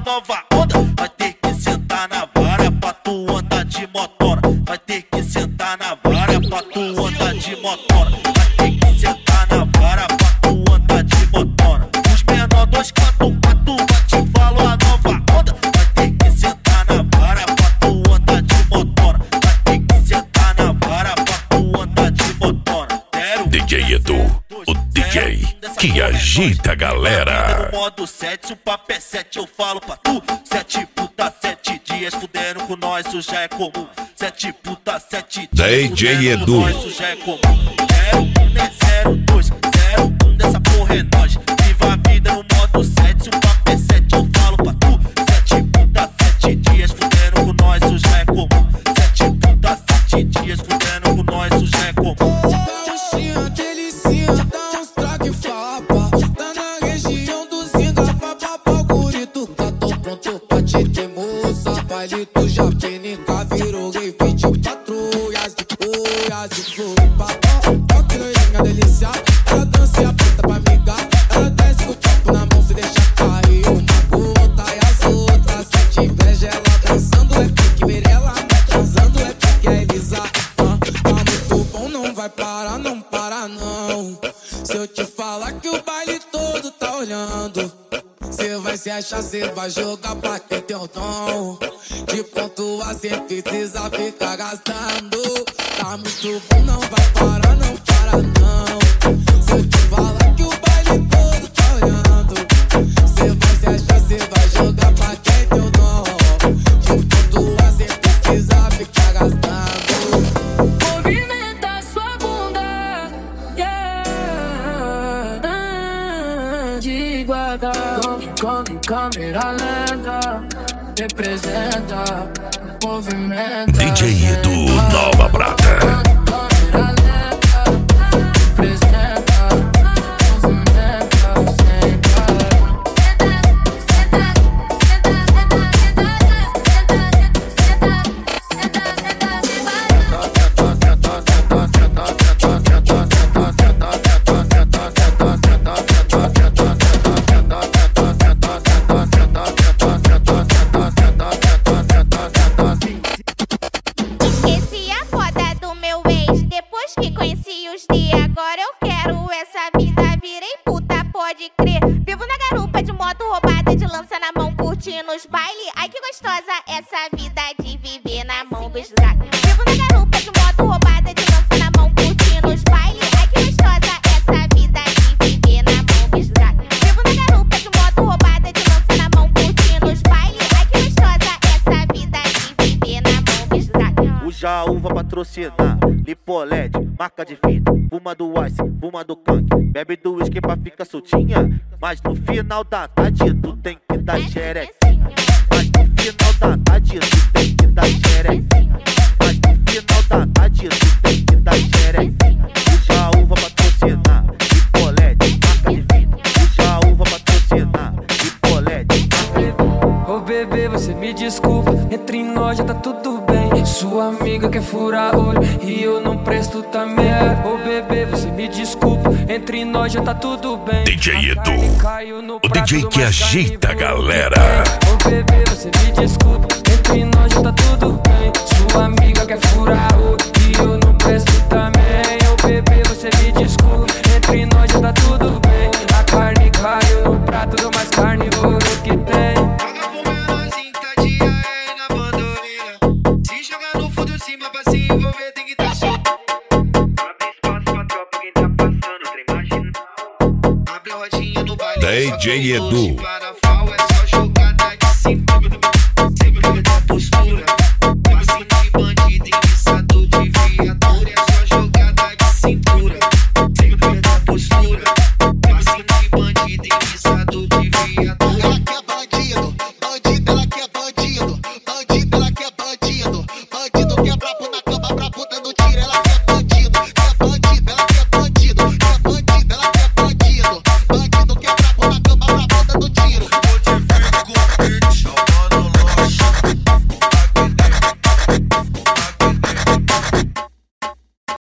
nova onda. Vai ter que sentar na vara pra tu andar de motona. Vai ter que sentar na vara pra tu andar de motona. Vai ter que sentar na vara pra tu andar de motona. Os menor 244 vai te falar a nova onda. Vai ter que sentar na vara pra tu andar de motona. Vai ter que sentar na vara pra tu andar de motona. DJ Edu, o DJ que agita a galera. No modo 7, se o papo é 7, eu falo pra tu. 7 puta, 7 dias fudendo com nós, isso já é comum. 7 puta, 7 dias DJ fudendo Edu. com nós, isso já é comum. 01 nem 02, 01 dessa porra é nós. Viva a vida no modo 7, se o papo é 7, eu falo pra tu. 7 puta, 7 dias fudendo com nós, isso já é comum. 7 puta, 7 dias fudendo com nós, isso já é comum. Palito já penica, virou gay, 20 patrulhas de cuias de flor. Toque loirinha delícia, ela dança e aponta pra amigar. Ela desce com o copo na mão, se deixa cair uma gota e as outras. Sente inveja, ela dançando é pique, Mirella, mas transando é pique, é Elisa. Tá muito bom, não vai parar, não para não. Se eu te falar que o baile todo tá olhando, cê vai se achar, cê vai jogar pra quem tem o dom de pontuar sem precisar ficar gastando. Tá muito bom, não vai parar, não para não. Se eu te falar que o baile todo tá olhando, cê vai se achar, cê vai jogar pra quem tem o dom de pontuar sem precisar ficar gastando. Movimenta sua bunda, yeah. Devagar, com câmera lenta, representa, movimenta. DJ Edu, Nova Prata. Câmera lenta, representa, movimenta, senta. Esqueci a foda do meu ex, depois que conheci os dias. Agora eu quero essa vida, virei puta, pode crer. Vivo na garupa de moto roubada, de lança na mão, curtindo os baile. Ai que gostosa essa vida de viver na mão dos drag. Vivo na garupa de moto roubada, de lança na mão, curtindo os baile. Ai que gostosa essa vida de viver na mão dos drag. Vivo na garupa de moto roubada, de lança na mão, curtindo os baile. Ai que gostosa essa vida de viver na mão dos drag. O Jaú vai patrocinar Lipoled, marca de fita. Fuma do Ice, fuma do Kank. Bebe do whisky pra ficar soltinha. Mas no final da tarde tu tem que dar xerequinha. Mas no final da tarde tu tem que dar xerequinha. Mas no final da tarde tu tem que dar xerequinha. O Jaú vai patrocinar Lipoled, marca de fita. O Jaú vai patrocinar Lipoled, marca de fita. Ô bebê, você me desculpa, entre nós já tá tudo bem. Sua amiga quer furar olho e eu não presto também. Ô bebê, você me desculpa, entre nós já tá tudo bem. DJ Edu, o DJ que agita a galera. Ô bebê, você me desculpa, entre nós já tá tudo bem. Sua amiga quer furar olho e eu não presto também. Ô bebê, você me desculpa, entre nós já tá tudo bem. A carne caiu no prato do mais carnívoro que tem. DJ Edu,